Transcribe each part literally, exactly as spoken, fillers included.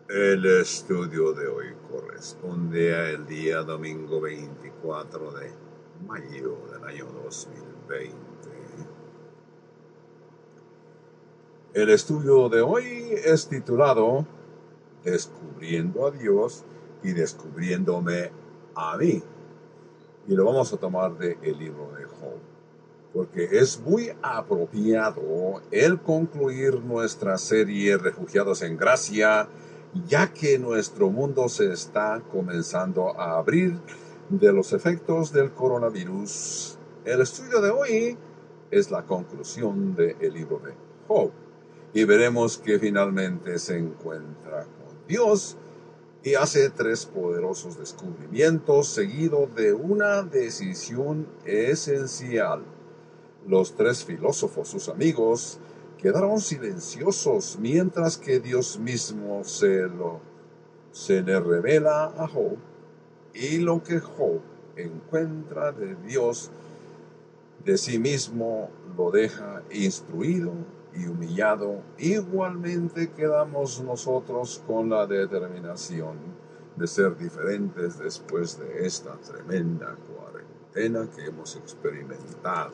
El estudio de hoy corresponde al día domingo veinticuatro de mayo del año dos mil veinte. El estudio de hoy es titulado Descubriendo a Dios y descubriéndome a mí. Y lo vamos a tomar del libro de Job, porque es muy apropiado el concluir nuestra serie Refugiados en Gracia, ya que nuestro mundo se está comenzando a abrir de los efectos del coronavirus. El estudio de hoy es la conclusión del libro de Job, y veremos que finalmente se encuentra con Dios y hace tres poderosos descubrimientos seguido de una decisión esencial. Los tres filósofos, sus amigos, quedaron silenciosos mientras que Dios mismo se, lo, se le revela a Job, y lo que Job encuentra de Dios de sí mismo lo deja instruido y humillado. Igualmente quedamos nosotros con la determinación de ser diferentes después de esta tremenda cuarentena que hemos experimentado.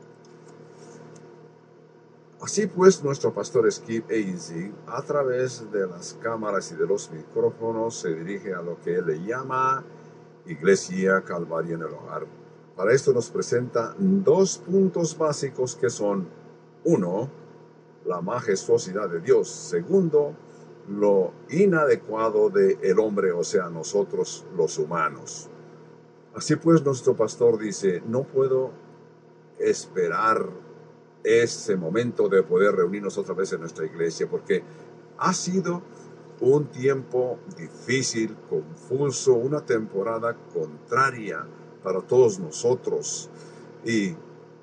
Así pues, nuestro pastor Skip Easy, a través de las cámaras y de los micrófonos, se dirige a lo que él le llama Iglesia Calvario en el Hogar. Para esto nos presenta dos puntos básicos que son: uno, la majestuosidad de Dios; segundo, lo inadecuado del hombre, o sea, nosotros los humanos. Así pues, nuestro pastor dice: no puedo esperar ese momento de poder reunirnos otra vez en nuestra iglesia, porque ha sido un tiempo difícil, confuso, una temporada contraria para todos nosotros, y, y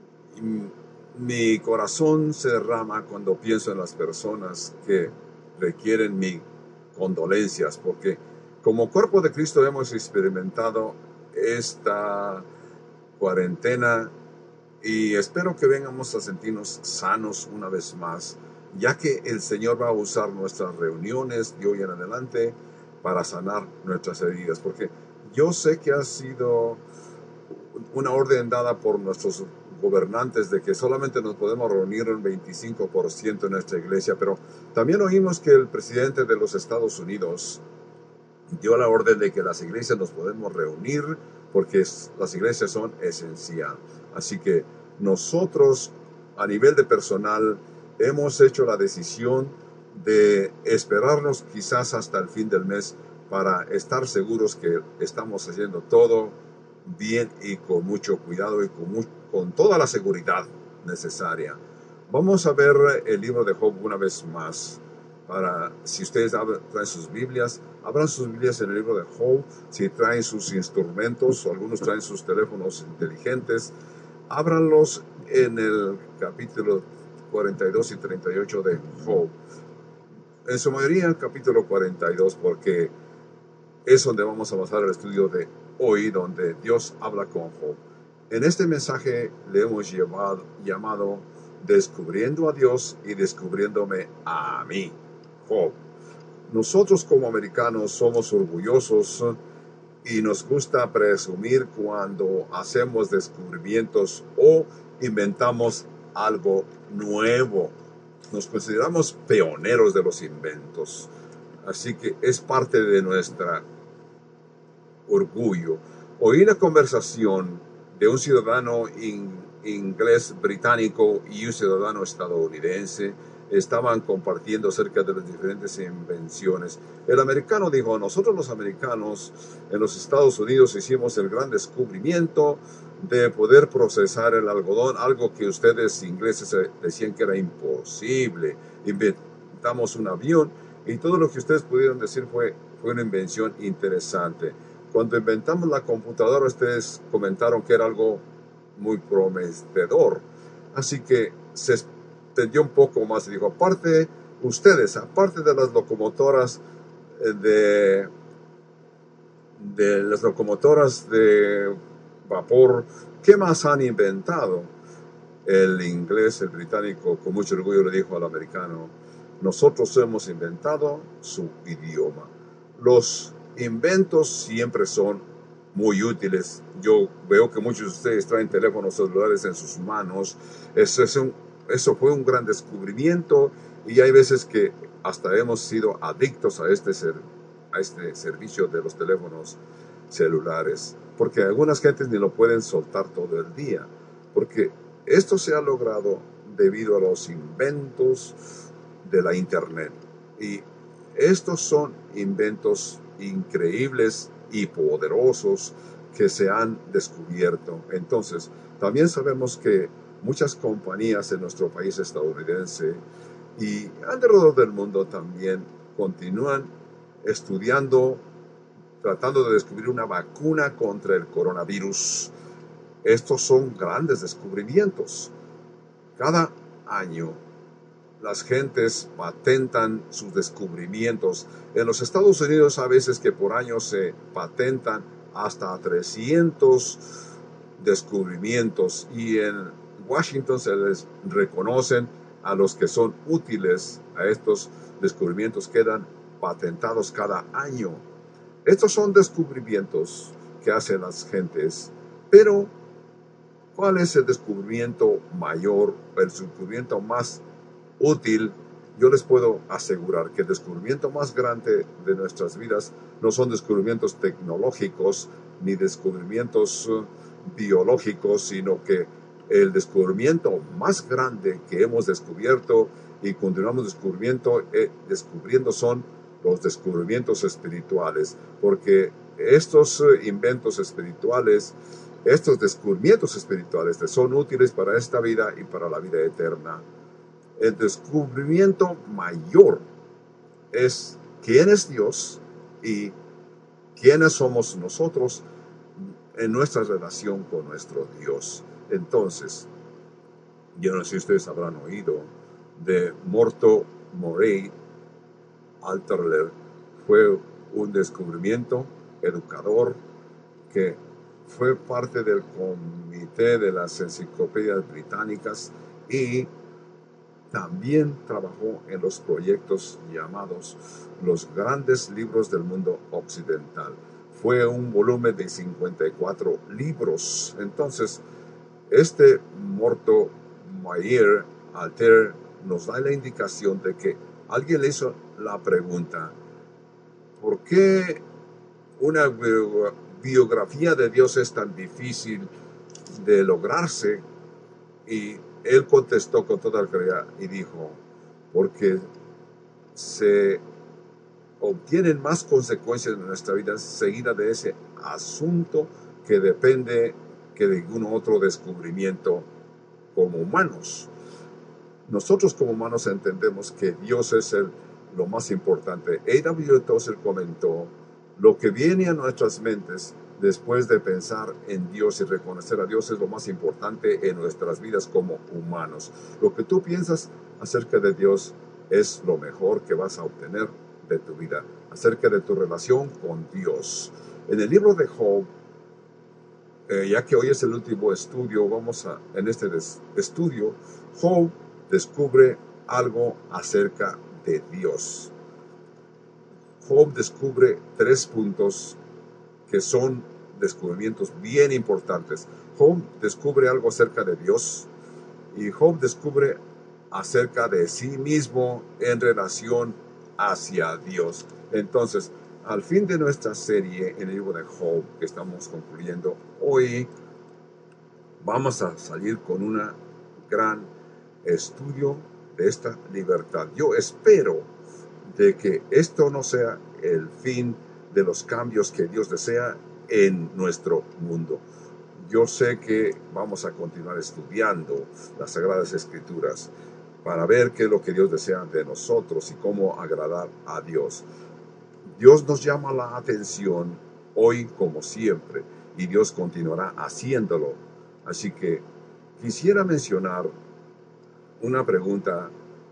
mi corazón se derrama cuando pienso en las personas que requieren mis condolencias, porque como cuerpo de Cristo hemos experimentado esta cuarentena y espero que vengamos a sentirnos sanos una vez más, ya que el Señor va a usar nuestras reuniones de hoy en adelante para sanar nuestras heridas, porque yo sé que ha sido una orden dada por nuestros gobernantes de que solamente nos podemos reunir un veinticinco por ciento en nuestra iglesia, pero también oímos que el presidente de los Estados Unidos dio la orden de que las iglesias nos podemos reunir porque las iglesias son esenciales. Así que nosotros, a nivel de personal, hemos hecho la decisión de esperarnos quizás hasta el fin del mes para estar seguros que estamos haciendo todo bien y con mucho cuidado y con, mu- con toda la seguridad necesaria. Vamos a ver el libro de Job una vez más. Para, si ustedes abren, traen sus Biblias, abran sus Biblias en el libro de Job. Si traen sus instrumentos, o algunos traen sus teléfonos inteligentes, ábranlos en el capítulo cuarenta y dos y treinta y ocho de Job. En su mayoría el capítulo cuarenta y dos, porque es donde vamos a basar el estudio de hoy, donde Dios habla con Job. En este mensaje le hemos llevado, llamado Descubriendo a Dios y descubriéndome a mí, Job. Nosotros como americanos somos orgullosos y nos gusta presumir cuando hacemos descubrimientos o inventamos algo nuevo. Nos consideramos pioneros de los inventos. Así que es parte de nuestro orgullo. Oí la conversación de un ciudadano in, inglés británico y un ciudadano estadounidense. Estaban compartiendo acerca de las diferentes invenciones. El americano dijo: nosotros los americanos en los Estados Unidos hicimos el gran descubrimiento de poder procesar el algodón, algo que ustedes ingleses decían que era imposible. Inventamos un avión y todo lo que ustedes pudieron decir fue, fue una invención interesante. Cuando inventamos la computadora, ustedes comentaron que era algo muy prometedor. Así que se extendió un poco más y dijo: aparte, ustedes, aparte de las locomotoras de, de las locomotoras de vapor, ¿qué más han inventado? El inglés, el británico, con mucho orgullo le dijo al americano: Nosotros hemos inventado su idioma. Los inventos siempre son muy útiles. Yo veo que muchos de ustedes traen teléfonos celulares en sus manos. Eso, es un, eso fue un gran descubrimiento y hay veces que hasta hemos sido adictos a este, ser, a este servicio de los teléfonos celulares, porque algunas gentes ni lo pueden soltar todo el día, porque esto se ha logrado debido a los inventos de la internet. Y estos son inventos increíbles y poderosos que se han descubierto. Entonces, también sabemos que muchas compañías en nuestro país estadounidense y alrededor del mundo también continúan estudiando, tratando de descubrir una vacuna contra el coronavirus. Estos son grandes descubrimientos. Cada año las gentes patentan sus descubrimientos. En los Estados Unidos a veces que por año se patentan hasta trescientos descubrimientos y en Washington se les reconocen a los que son útiles a estos descubrimientos, quedan patentados cada año. Estos son descubrimientos que hacen las gentes, pero ¿cuál es el descubrimiento mayor, el descubrimiento más útil? Yo les puedo asegurar que el descubrimiento más grande de nuestras vidas no son descubrimientos tecnológicos ni descubrimientos uh, biológicos, sino que el descubrimiento más grande que hemos descubierto y continuamos descubriendo, eh, descubriendo son los descubrimientos espirituales, porque estos uh, inventos espirituales, estos descubrimientos espirituales son útiles para esta vida y para la vida eterna. El descubrimiento mayor es quién es Dios y quiénes somos nosotros en nuestra relación con nuestro Dios. Entonces, yo no sé si ustedes habrán oído de Morto Morey Alterler. Fue un descubrimiento, educador, que fue parte del comité de las enciclopedias británicas y también trabajó en los proyectos llamados los grandes libros del mundo occidental. Fue un volumen de cincuenta y cuatro libros. Entonces, este Morto Mayer Alter nos da la indicación de que alguien le hizo la pregunta: ¿por qué una biografía de Dios es tan difícil de lograrse? Y él contestó con toda claridad y dijo: porque se obtienen más consecuencias en nuestra vida seguida de ese asunto que depende que de ningún otro descubrimiento como humanos. Nosotros como humanos entendemos que Dios es el, lo más importante. A W Tozer comentó: lo que viene a nuestras mentes después de pensar en Dios y reconocer a Dios es lo más importante en nuestras vidas como humanos. Lo que tú piensas acerca de Dios es lo mejor que vas a obtener de tu vida, acerca de tu relación con Dios. En el libro de Job, eh, ya que hoy es el último estudio, vamos a, en este des, estudio, Job descubre algo acerca de Dios. Job descubre tres puntos que son descubrimientos bien importantes. Job descubre algo acerca de Dios y Job descubre acerca de sí mismo en relación hacia Dios. Entonces, al fin de nuestra serie en el libro de Job que estamos concluyendo hoy, vamos a salir con un gran estudio de esta libertad. Yo espero de que esto no sea el fin de los cambios que Dios desea en nuestro mundo. Yo sé que vamos a continuar estudiando las Sagradas Escrituras para ver qué es lo que Dios desea de nosotros y cómo agradar a Dios. Dios nos llama la atención hoy como siempre y Dios continuará haciéndolo. Así que quisiera mencionar una pregunta.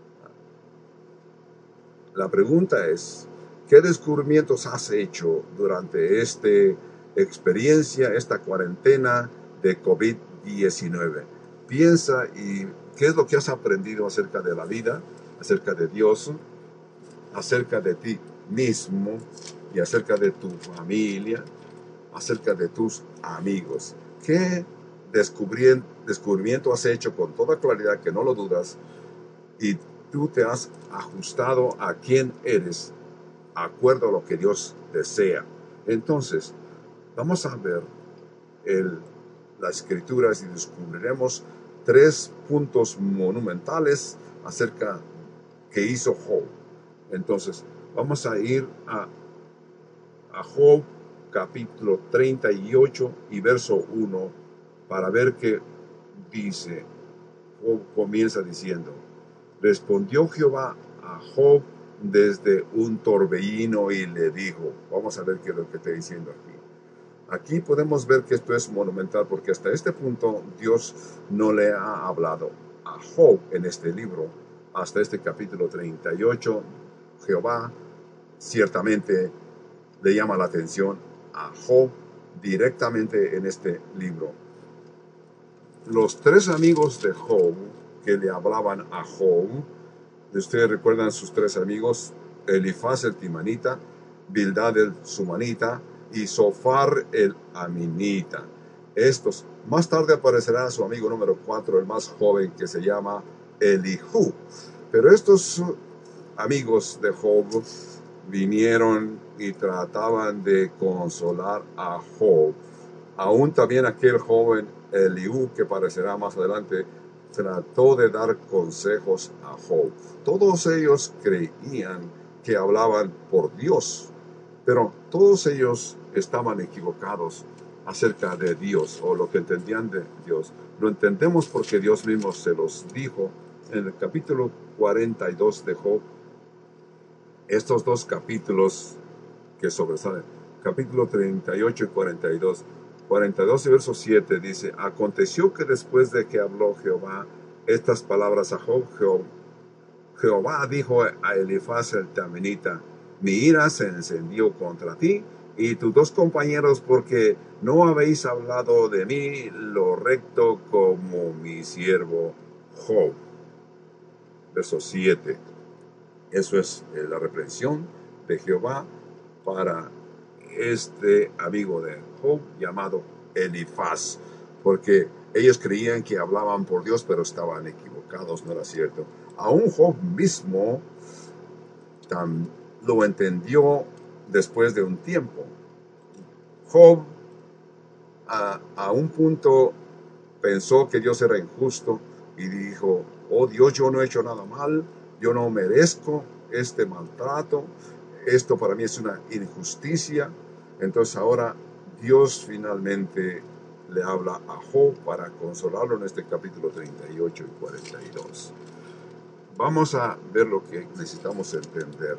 La pregunta es: ¿qué descubrimientos has hecho durante esta experiencia, esta cuarentena de COVID diecinueve? Piensa y qué es lo que has aprendido acerca de la vida acerca de Dios, acerca de ti mismo y acerca de tu familia, acerca de tus amigos. ¿Qué descubrimiento has hecho con toda claridad que no lo dudas y tú te has ajustado a quién eres, acuerdo a lo que Dios desea? Entonces, vamos a ver el, las escrituras y descubriremos tres puntos monumentales acerca que hizo Job. Entonces, vamos a ir a, a Job capítulo treinta y ocho y verso uno para ver qué dice. Job comienza diciendo: respondió Jehová a Job desde un torbellino y le dijo. Vamos a ver qué es lo que está diciendo aquí. Aquí podemos ver que esto es monumental porque hasta este punto Dios no le ha hablado a Job en este libro. Hasta este capítulo treinta y ocho, Jehová ciertamente le llama la atención a Job directamente en este libro. Los tres amigos de Job que le hablaban a Job, ustedes recuerdan sus tres amigos, Elifaz el timanita, Bildad el sumanita y Zofar el aminita. Estos, más tarde aparecerá su amigo número cuatro, el más joven, que se llama Elihu. Pero estos amigos de Job vinieron y trataban de consolar a Job. Aún también aquel joven Eliú, que aparecerá más adelante, trató de dar consejos a Job. Todos ellos creían que hablaban por Dios, pero todos ellos estaban equivocados acerca de Dios, o lo que entendían de Dios. Lo entendemos porque Dios mismo se los dijo en el capítulo cuarenta y dos de Job. Estos dos capítulos que sobresalen, capítulo treinta y ocho y cuarenta y dos. cuarenta y dos y verso siete dice: aconteció que después de que habló Jehová estas palabras a Job, Jehová, Jehová dijo a Elifaz el temanita: mi ira se encendió contra ti y tus dos compañeros, porque no habéis hablado de mí lo recto como mi siervo Job. Verso siete. Eso es la reprensión de Jehová para este amigo de Job llamado Elifaz, porque ellos creían que hablaban por Dios, pero estaban equivocados, no era cierto. Aún Job mismo tam, lo entendió después de un tiempo. Job a, a un punto pensó que Dios era injusto y dijo: oh Dios, yo no he hecho nada mal, yo no merezco este maltrato, esto para mí es una injusticia. Entonces ahora Dios finalmente le habla a Job para consolarlo en este capítulo treinta y ocho y cuarenta y dos. Vamos a ver lo que necesitamos entender.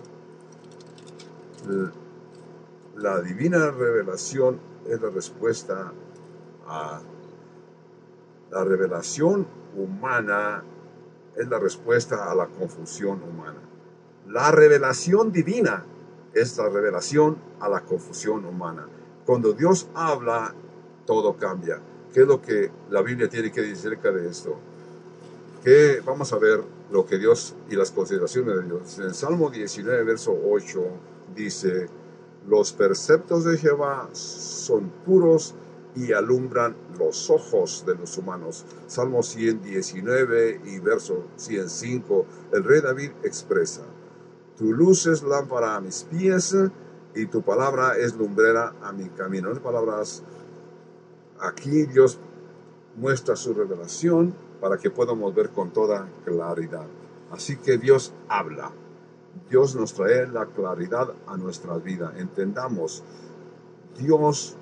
La divina revelación es la respuesta a la revelación humana, es la respuesta a la confusión humana. La revelación divina es la revelación a la confusión humana. Cuando Dios habla, todo cambia. ¿Qué es lo que la Biblia tiene que decir acerca de esto? Que vamos a ver lo que Dios y las consideraciones de Dios. En Salmo diecinueve, verso ocho, dice: los preceptos de Jehová son puros y alumbran los ojos de los humanos. Salmo ciento diecinueve y verso ciento cinco, el rey David expresa: tu luz es lámpara a mis pies y tu palabra es lumbrera a mi camino. En palabras, aquí Dios muestra su revelación para que podamos ver con toda claridad. Así que Dios habla. Dios nos trae la claridad a nuestra vida. Entendamos, Dios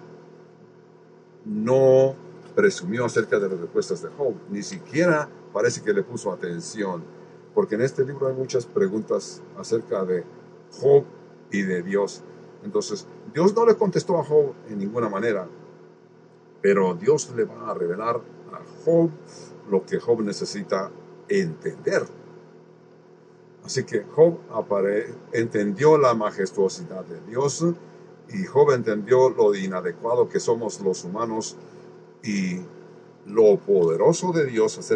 no presumió acerca de las respuestas de Job, ni siquiera parece que le puso atención, porque en este libro hay muchas preguntas acerca de Job y de Dios. Entonces, Dios no le contestó a Job en ninguna manera, pero Dios le va a revelar a Job lo que Job necesita entender. Así que Job apare- entendió la majestuosidad de Dios, y Job entendió lo inadecuado que somos los humanos y lo poderoso de Dios acerca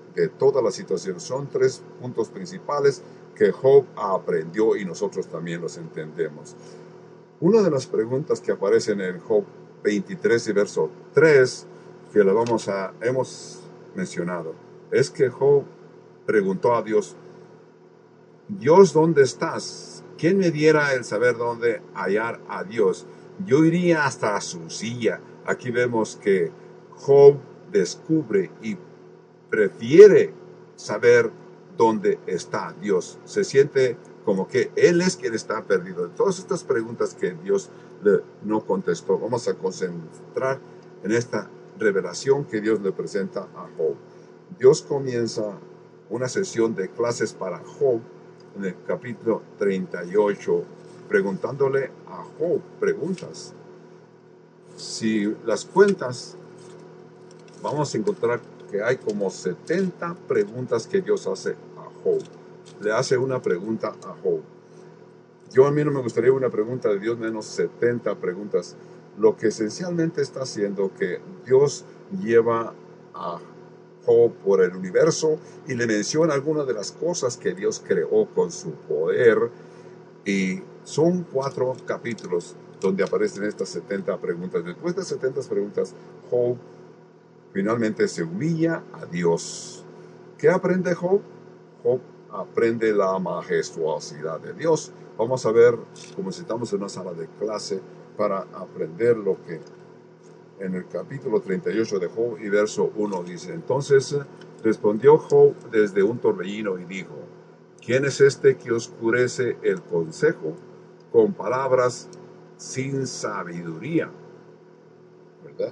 de toda la situación. Son tres puntos principales que Job aprendió y nosotros también los entendemos. Una de las preguntas que aparecen en Job veintitrés y verso tres, que la vamos a, hemos mencionado, es que Job preguntó a Dios: Dios, ¿dónde estás? ¿Quién me diera el saber dónde hallar a Dios? Yo iría hasta su silla. Aquí vemos que Job descubre y prefiere saber dónde está Dios. Se siente como que Él es quien está perdido. Todas estas preguntas que Dios le no contestó, vamos a concentrar en esta revelación que Dios le presenta a Job. Dios comienza una sesión de clases para Job en el capítulo treinta y ocho, preguntándole a Job preguntas. Si las cuentas, vamos a encontrar que hay como setenta preguntas que Dios hace a Job. Le hace una pregunta a Job. Yo a mí no me gustaría una pregunta de Dios menos setenta preguntas. Lo que esencialmente está haciendo que Dios lleva a Job por el universo y le menciona algunas de las cosas que Dios creó con su poder, y son cuatro capítulos donde aparecen estas setenta preguntas. Después de setenta preguntas, Job finalmente se humilla a Dios. ¿Qué aprende Job? Job aprende la majestuosidad de Dios. Vamos a ver, como si estamos en una sala de clase, para aprender lo que en el capítulo treinta y ocho de Job y verso uno dice: Entonces respondió Job desde un torbellino y dijo: ¿Quién es este que oscurece el consejo con palabras sin sabiduría? ¿Verdad?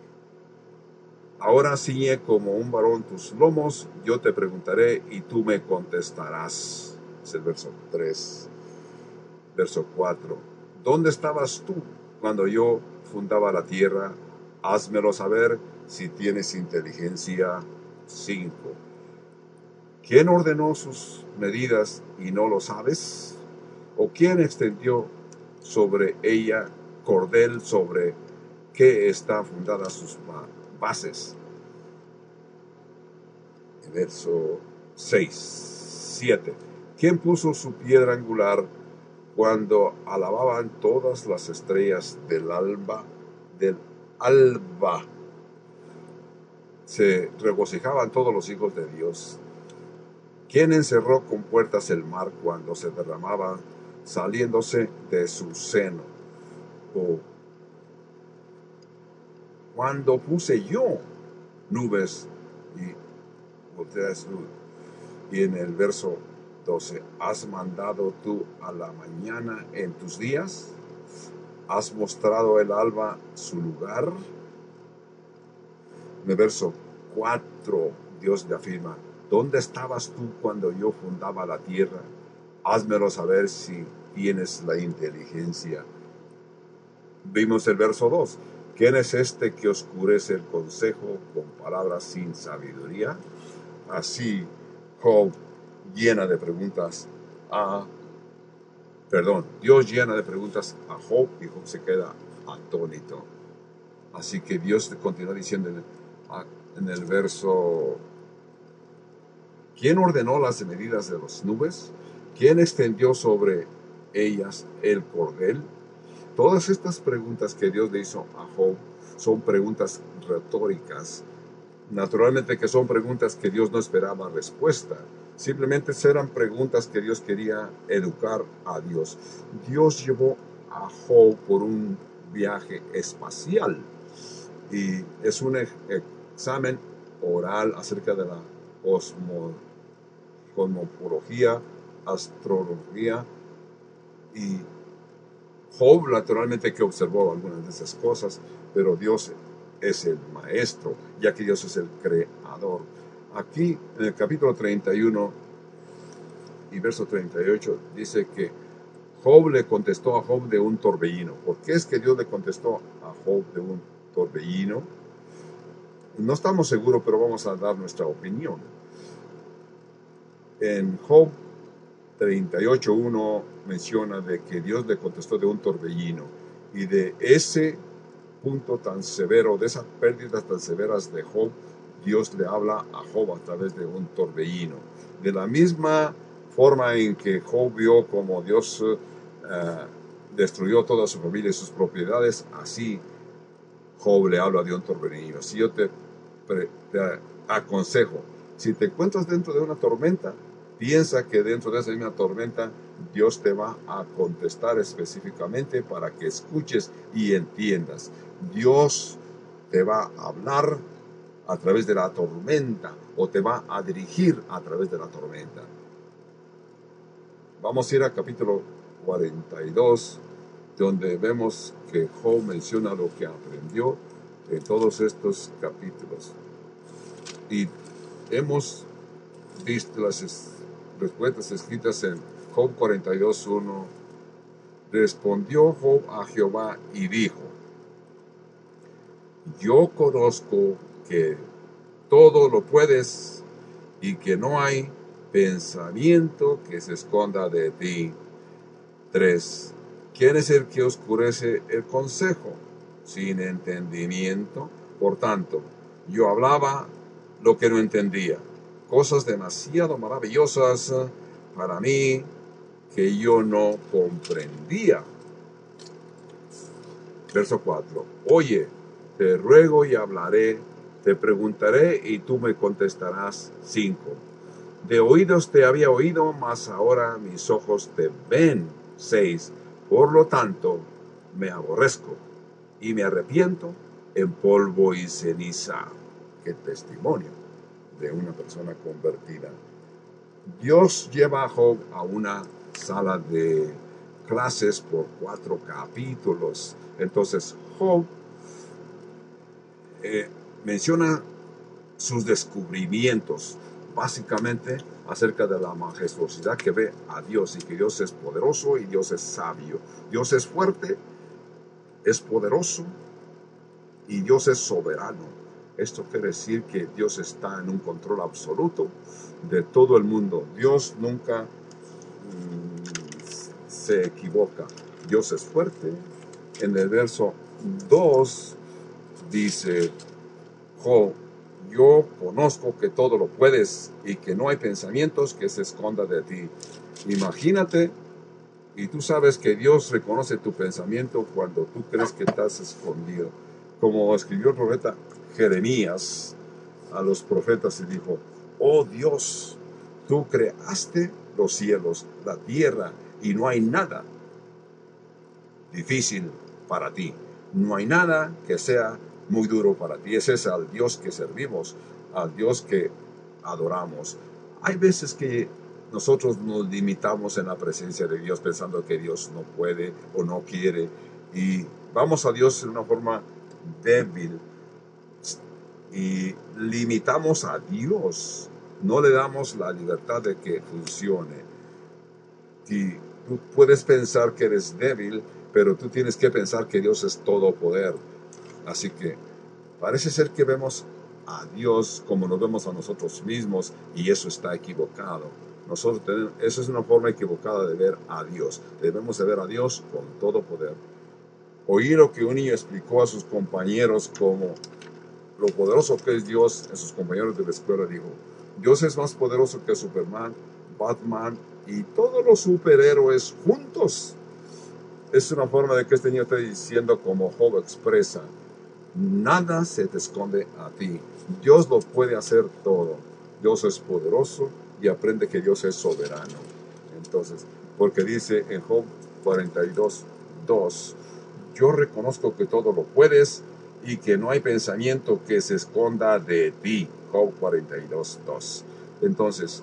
Ahora ciñe como un varón tus lomos, yo te preguntaré y tú me contestarás. Es el verso tres. Verso cuatro. ¿Dónde estabas tú cuando yo fundaba la tierra? Házmelo saber si tienes inteligencia. cinco. ¿Quién ordenó sus medidas y no lo sabes? ¿O quién extendió sobre ella cordel sobre que está fundada sus bases? Verso seis, siete. ¿Quién puso su piedra angular cuando alababan todas las estrellas del alba? Del alba se regocijaban todos los hijos de Dios. ¿Quién encerró con puertas el mar cuando se derramaba saliéndose de su seno? ¿O cuando puse yo nubes y, y en el verso doce, ¿has mandado tú a la mañana en tus días? ¿Has mostrado el alba su lugar? En el verso cuatro, Dios le afirma: ¿dónde estabas tú cuando yo fundaba la tierra? Házmelo saber si tienes la inteligencia. Vimos el verso dos. ¿Quién es este que oscurece el consejo con palabras sin sabiduría? Así Job llena de preguntas a, perdón, Dios llena de preguntas a Job y Job se queda atónito. Así que Dios continúa diciendo en el, en el verso: ¿quién ordenó las medidas de las nubes? ¿Quién extendió sobre ellas el cordel? Todas estas preguntas que Dios le hizo a Job son preguntas retóricas. Naturalmente que son preguntas que Dios no esperaba respuesta. Simplemente eran preguntas que Dios quería educar a Dios. Dios llevó a Job por un viaje espacial y es un examen oral acerca de la cosmo, cosmología, astrología, y Job naturalmente que observó algunas de esas cosas, pero Dios es el maestro, ya que Dios es el creador. Aquí en el capítulo treinta y uno y verso treinta y ocho dice que Job le contestó a Job de un torbellino. ¿Por qué es que Dios le contestó a Job de un torbellino? No estamos seguros, pero vamos a dar nuestra opinión. En Job treinta y ocho uno menciona de que Dios le contestó de un torbellino, y de ese punto tan severo, de esas pérdidas tan severas de Job, Dios le habla a Job a través de un torbellino. De la misma forma en que Job vio como Dios uh, destruyó toda su familia y sus propiedades, así Job le habla de un torbellino. Si yo te, te aconsejo, si te encuentras dentro de una tormenta, piensa que dentro de esa misma tormenta Dios te va a contestar específicamente para que escuches y entiendas. Dios te va a hablar a través de la tormenta o te va a dirigir a través de la tormenta. Vamos a ir al capítulo cuarenta y dos, donde vemos que Job menciona lo que aprendió en todos estos capítulos. Y hemos visto las respuestas escritas en Job cuarenta y dos, uno. Respondió Job a Jehová y dijo: yo conozco que todo lo puedes y que no hay pensamiento que se esconda de ti. tres. ¿Quién es el que oscurece el consejo? Sin entendimiento. Por tanto, yo hablaba lo que no entendía, cosas demasiado maravillosas para mí que yo no comprendía. Verso cuatro. Oye, te ruego y hablaré, te preguntaré y tú me contestarás. cinco. De oídos te había oído, mas ahora mis ojos te ven. seis. Por lo tanto, me aborrezco y me arrepiento en polvo y ceniza. Qué testimonio de una persona convertida. Dios lleva a Job a una sala de clases por cuatro capítulos. Entonces, Job eh, menciona sus descubrimientos, básicamente acerca de la majestuosidad que ve a Dios y que Dios es poderoso y Dios es sabio. Dios es fuerte, es poderoso y Dios es soberano. Esto quiere decir que Dios está en un control absoluto de todo el mundo. Dios nunca mmm, se equivoca. Dios es fuerte. En el verso dos dice Job: yo conozco que todo lo puedes y que no hay pensamientos que se escondan de ti. Imagínate, y tú sabes que Dios reconoce tu pensamiento cuando tú crees que estás escondido. Como escribió el profeta Jeremías a los profetas y dijo: oh Dios, tú creaste los cielos, la tierra, y no hay nada difícil para ti. No hay nada que sea muy duro para ti. Ese es al Dios que servimos, al Dios que adoramos. Hay veces que nosotros nos limitamos en la presencia de Dios pensando que Dios no puede o no quiere, y vamos a Dios en una forma débil y limitamos a Dios. No le damos la libertad de que funcione. Y tú puedes pensar que eres débil, pero tú tienes que pensar que Dios es todo poder. Así que parece ser que vemos a Dios como nos vemos a nosotros mismos, y eso está equivocado. Nosotros tenemos, eso es una forma equivocada de ver a Dios. Debemos de ver a Dios con todo poder. Oí lo que un niño explicó a sus compañeros como lo poderoso que es Dios. En sus compañeros de la escuela dijo: Dios es más poderoso que Superman, Batman y todos los superhéroes juntos. Es una forma de que este niño esté diciendo, como Job expresa: nada se te esconde a ti. Dios lo puede hacer todo. Dios es poderoso, y aprende que Dios es soberano. Entonces, porque dice en Job cuarenta y dos, dos, yo reconozco que todo lo puedes y que no hay pensamiento que se esconda de ti. Job cuarenta y dos, dos. Entonces,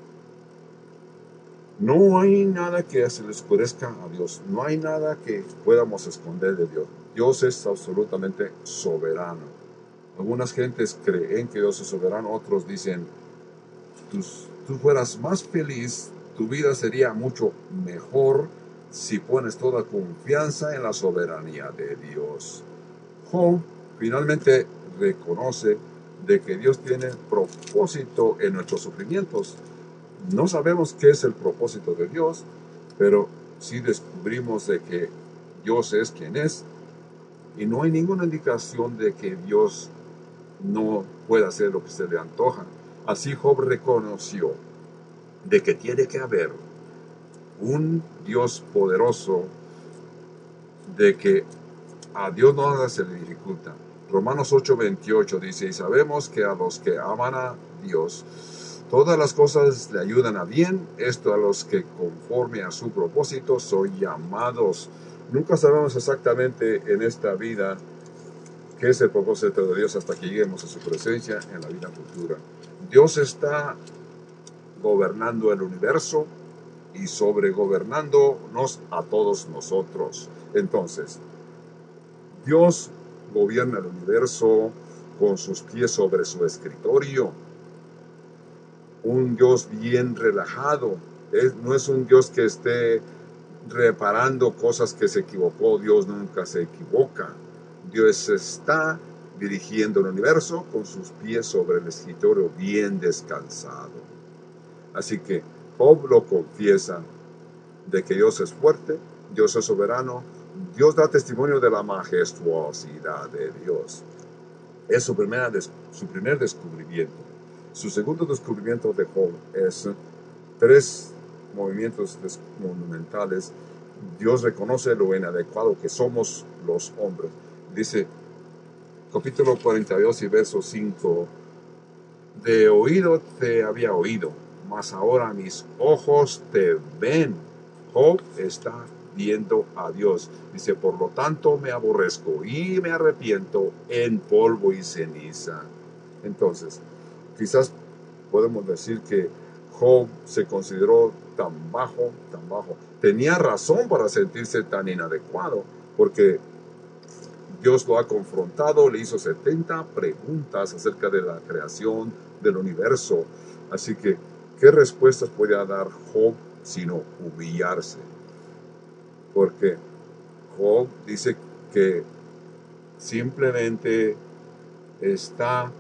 no hay nada que se le oscurezca a Dios. No hay nada que podamos esconder de Dios. Dios es absolutamente soberano. Algunas gentes creen que Dios es soberano. Otros dicen: tú, tú fueras más feliz, tu vida sería mucho mejor si pones toda confianza en la soberanía de Dios. Job finalmente reconoce de que Dios tiene propósito en nuestros sufrimientos. No sabemos qué es el propósito de Dios, pero sí descubrimos de que Dios es quien es, y no hay ninguna indicación de que Dios no puede hacer lo que se le antoja. Así Job reconoció de que tiene que haber un Dios poderoso, de que a Dios no nada se le dificulta. Romanos ocho veintiocho dice, y sabemos que a los que aman a Dios, todas las cosas le ayudan a bien, esto a los que conforme a su propósito son llamados. Nunca sabemos exactamente en esta vida qué es el propósito de Dios hasta que lleguemos a su presencia en la vida futura. Dios está gobernando el universo y sobregobernándonos a todos nosotros. Entonces, Dios gobierna el universo con sus pies sobre su escritorio. Un Dios bien relajado. Es, no es un Dios que esté reparando cosas que se equivocó. Dios nunca se equivoca. Dios está dirigiendo el universo con sus pies sobre el escritorio bien descansado. Así que Job lo confiesa de que Dios es fuerte, Dios es soberano, Dios da testimonio de la majestuosidad de Dios. Es su, primera, su primer descubrimiento. Su segundo descubrimiento de Job es tres movimientos monumentales. Dios reconoce lo inadecuado que somos los hombres. Dice, capítulo cuarenta y dos y verso cinco, de oído te había oído, mas ahora mis ojos te ven. Job está viendo a Dios. Dice, por lo tanto me aborrezco y me arrepiento en polvo y ceniza. Entonces, quizás podemos decir que Job se consideró tan bajo, tan bajo. Tenía razón para sentirse tan inadecuado, porque Dios lo ha confrontado, le hizo setenta preguntas acerca de la creación del universo. Así que, ¿qué respuestas podía dar Job sino humillarse? Porque Job dice que simplemente está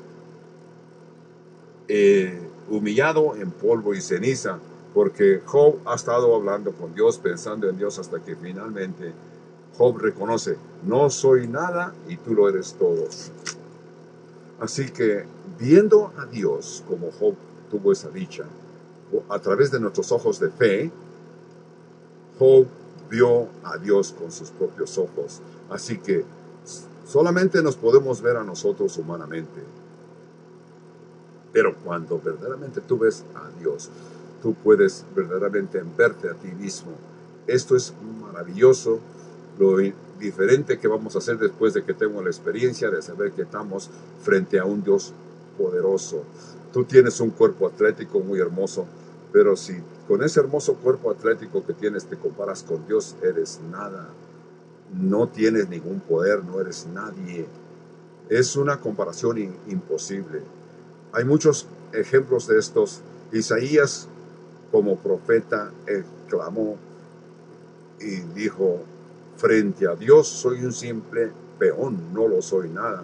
eh, humillado en polvo y ceniza, porque Job ha estado hablando con Dios, pensando en Dios, hasta que finalmente Job reconoce, no soy nada y tú lo eres todo. Así que, viendo a Dios como Job tuvo esa dicha, a través de nuestros ojos de fe, Job vio a Dios con sus propios ojos. Así que solamente nos podemos ver a nosotros humanamente. Pero cuando verdaderamente tú ves a Dios, tú puedes verdaderamente verte a ti mismo. Esto es maravilloso, lo diferente que vamos a hacer después de que tengo la experiencia de saber que estamos frente a un Dios poderoso. Tú tienes un cuerpo atlético muy hermoso, pero si con ese hermoso cuerpo atlético que tienes te comparas con Dios, eres nada. No tienes ningún poder, no eres nadie. Es una comparación in- imposible. Hay muchos ejemplos de estos. Isaías, como profeta, exclamó y dijo, frente a Dios soy un simple peón, no lo soy nada.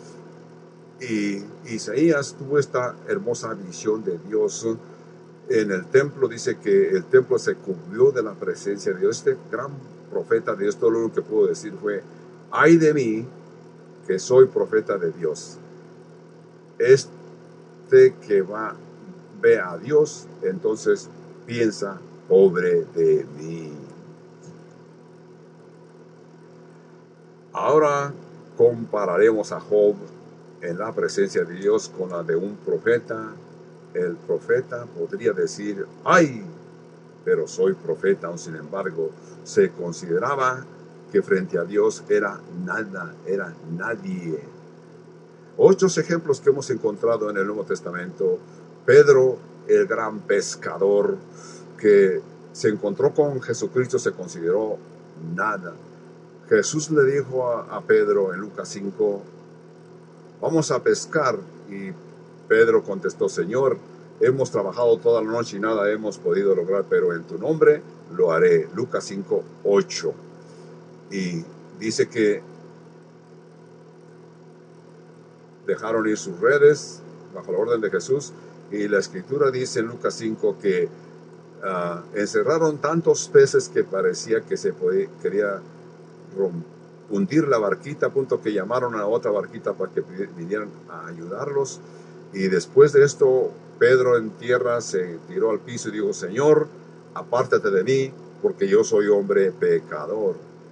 Y Isaías tuvo esta hermosa visión de Dios en el templo. Dice que el templo se cubrió de la presencia de Dios. Este gran profeta de Dios, todo lo que pudo decir fue, ay de mí, que soy profeta de Dios. Este que va, ve a Dios, entonces piensa, pobre de mí. Ahora compararemos a Job en la presencia de Dios con la de un profeta. El profeta podría decir, ay, pero soy profeta, aún sin embargo, se consideraba que frente a Dios era nada, era nadie. Otros ejemplos que hemos encontrado en el Nuevo Testamento, Pedro, el gran pescador, que se encontró con Jesucristo, se consideró nada. Jesús le dijo a, a Pedro en Lucas cinco, vamos a pescar, y Pedro contestó, Señor, hemos trabajado toda la noche y nada hemos podido lograr, pero en tu nombre lo haré. Lucas cinco, ocho. Y dice que dejaron ir sus redes bajo la orden de Jesús, y la escritura dice en Lucas cinco que uh, encerraron tantos peces que parecía que se podía, quería romper, hundir la barquita, a punto que llamaron a otra barquita para que vinieran a ayudarlos. Y después de esto, Pedro en tierra se tiró al piso y dijo: Señor, apártate de mí, porque yo soy hombre pecador.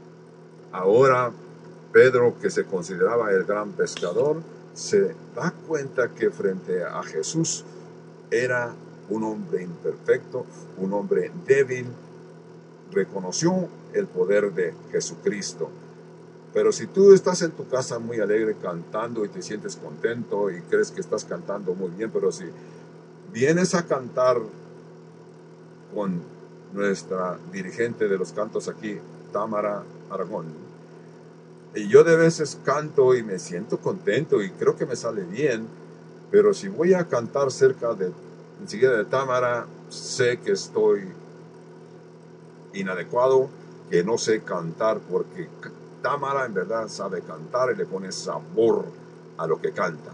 Ahora Pedro, que se consideraba el gran pescador, se da cuenta que frente a Jesús era un hombre imperfecto, un hombre débil. Reconoció el poder de Jesucristo. Pero si tú estás en tu casa muy alegre cantando y te sientes contento y crees que estás cantando muy bien, pero si vienes a cantar con nuestra dirigente de los cantos aquí, Tamara Aragón, y yo de veces canto y me siento contento y creo que me sale bien, pero si voy a cantar cerca de, enseguida de Tamara, sé que estoy inadecuado, que no sé cantar, porque Tamara en verdad sabe cantar y le pone sabor a lo que canta.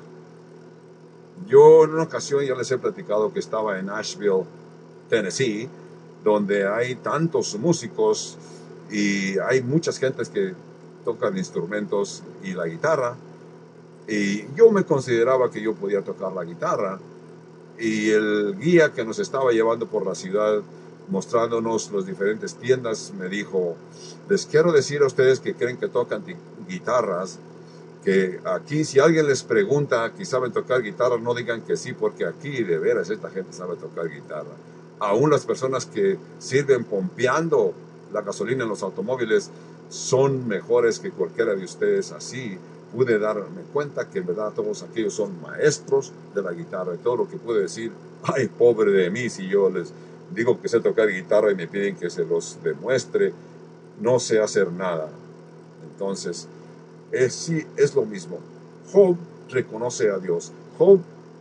Yo en una ocasión ya les he platicado que estaba en Nashville, Tennessee, donde hay tantos músicos y hay muchas gentes que tocan instrumentos y la guitarra, y yo me consideraba que yo podía tocar la guitarra, y el guía que nos estaba llevando por la ciudad mostrándonos las diferentes tiendas me dijo: les quiero decir a ustedes que creen que tocan guitarras, que aquí si alguien les pregunta que saben tocar guitarra, no digan que sí, porque aquí de veras esta gente sabe tocar guitarra. Aún las personas que sirven pompeando la gasolina en los automóviles son mejores que cualquiera de ustedes. Así pude darme cuenta que en verdad todos aquellos son maestros de la guitarra, y todo lo que pude decir: ay, pobre de mí, si yo les digo que sé tocar guitarra y me piden que se los demuestre, no sé hacer nada. Entonces, es, sí, es lo mismo. Job reconoce a Dios. Job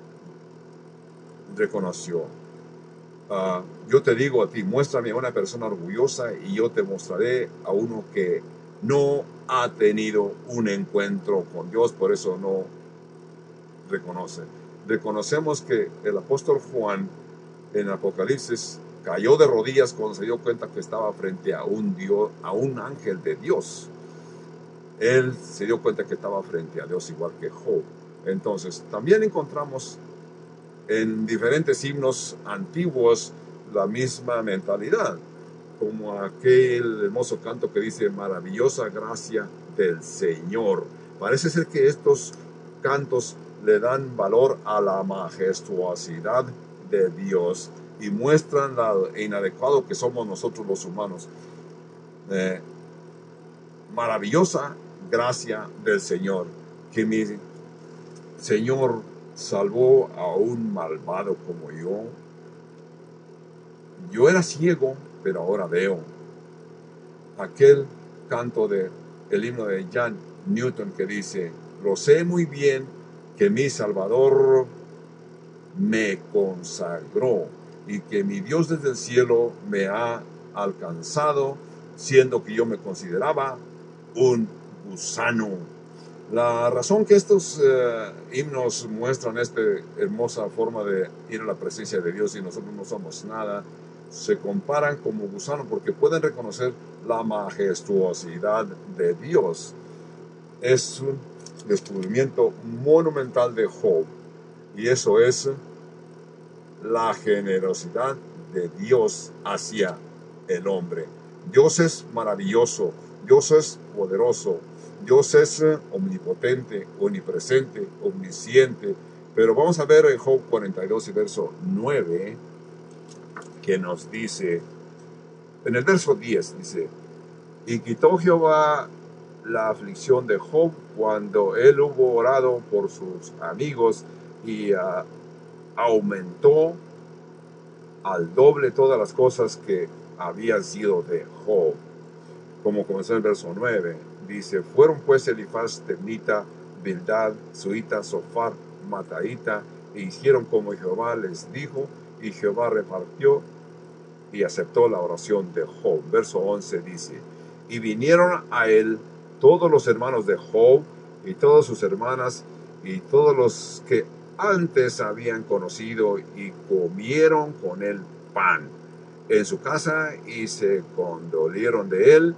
reconoció. Uh, yo te digo a ti, muéstrame a una persona orgullosa y yo te mostraré a uno que no ha tenido un encuentro con Dios, por eso no reconoce. Reconocemos que el apóstol Juan en Apocalipsis cayó de rodillas cuando se dio cuenta que estaba frente a un Dios, a un ángel de Dios. Él se dio cuenta que estaba frente a Dios, igual que Job. Entonces, también encontramos en diferentes himnos antiguos la misma mentalidad, como aquel hermoso canto que dice: maravillosa gracia del Señor. Parece ser que estos cantos le dan valor a la majestuosidad de Dios y muestran lo inadecuado que somos nosotros los humanos. Eh, maravillosa gracia del Señor, que mi Señor salvó a un malvado como yo. Yo era ciego, pero ahora veo. Aquel canto de el himno de John Newton que dice: lo sé muy bien que mi Salvador me consagró y que mi Dios desde el cielo me ha alcanzado, siendo que yo me consideraba un gusano. La razón que estos uh, himnos muestran esta hermosa forma de ir a la presencia de Dios y nosotros no somos nada, se comparan como gusanos porque pueden reconocer la majestuosidad de Dios. Es un descubrimiento monumental de Job, y eso es la generosidad de Dios hacia el hombre. Dios es maravilloso, Dios es poderoso, Dios es omnipotente, omnipresente, omnisciente. Pero vamos a ver en Job cuarenta y dos y verso nueve, que nos dice, en el verso diez dice: y quitó Jehová la aflicción de Job cuando él hubo orado por sus amigos, y uh, aumentó al doble todas las cosas que habían sido de Job. Como comenzó en el verso nueve, dice: fueron pues Elifaz Temnita, Bildad Suita, Sofar Mataita, e hicieron como Jehová les dijo, y Jehová repartió y aceptó la oración de Job. Verso once dice: y vinieron a él todos los hermanos de Job y todas sus hermanas y todos los que antes habían conocido, y comieron con él pan en su casa, y se condolieron de él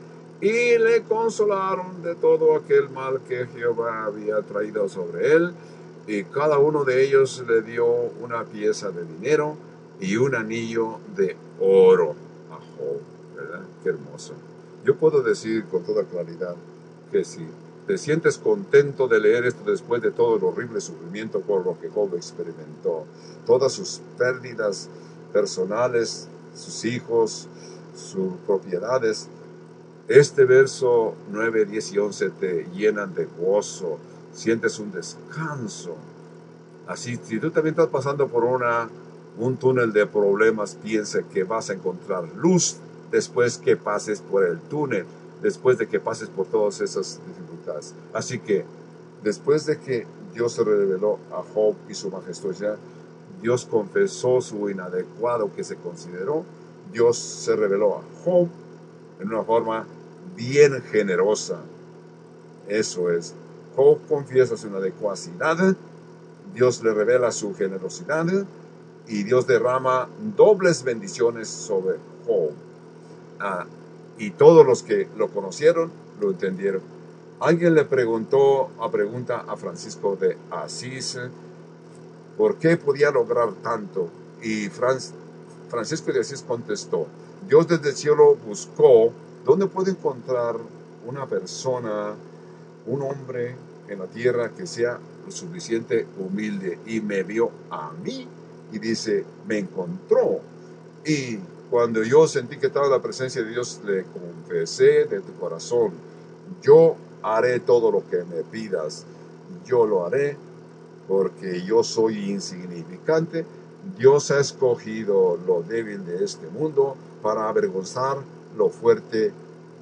y le consolaron de todo aquel mal que Jehová había traído sobre él, y cada uno de ellos le dio una pieza de dinero y un anillo de oro a Job, ¿verdad? Qué hermoso. Yo puedo decir con toda claridad que si te sientes contento de leer esto después de todo el horrible sufrimiento por lo que Job experimentó, todas sus pérdidas personales, sus hijos, sus propiedades, este verso nueve, diez y once te llenan de gozo, sientes un descanso. Así, si tú también estás pasando por una, un túnel de problemas, piensa que vas a encontrar luz después que pases por el túnel, después de que pases por todas esas dificultades. Así que, después de que Dios se reveló a Job y su majestuosidad, Dios confesó su inadecuado que se consideró, Dios se reveló a Job en una forma bien generosa. Eso es, Job confiesa su inadecuacidad, Dios le revela su generosidad y Dios derrama dobles bendiciones sobre Job. Ah, y todos los que lo conocieron lo entendieron. Alguien le preguntó a pregunta a Francisco de Asís por qué podía lograr tanto, y Francisco Francisco de Asís contestó: Dios desde el cielo buscó dónde puede encontrar una persona, un hombre en la tierra que sea lo suficiente humilde, y me vio a mí y dice, me encontró, y cuando yo sentí que estaba en la presencia de Dios, le confesé de tu corazón, yo haré todo lo que me pidas, yo lo haré porque yo soy insignificante. Dios ha escogido lo débil de este mundo para avergonzar lo fuerte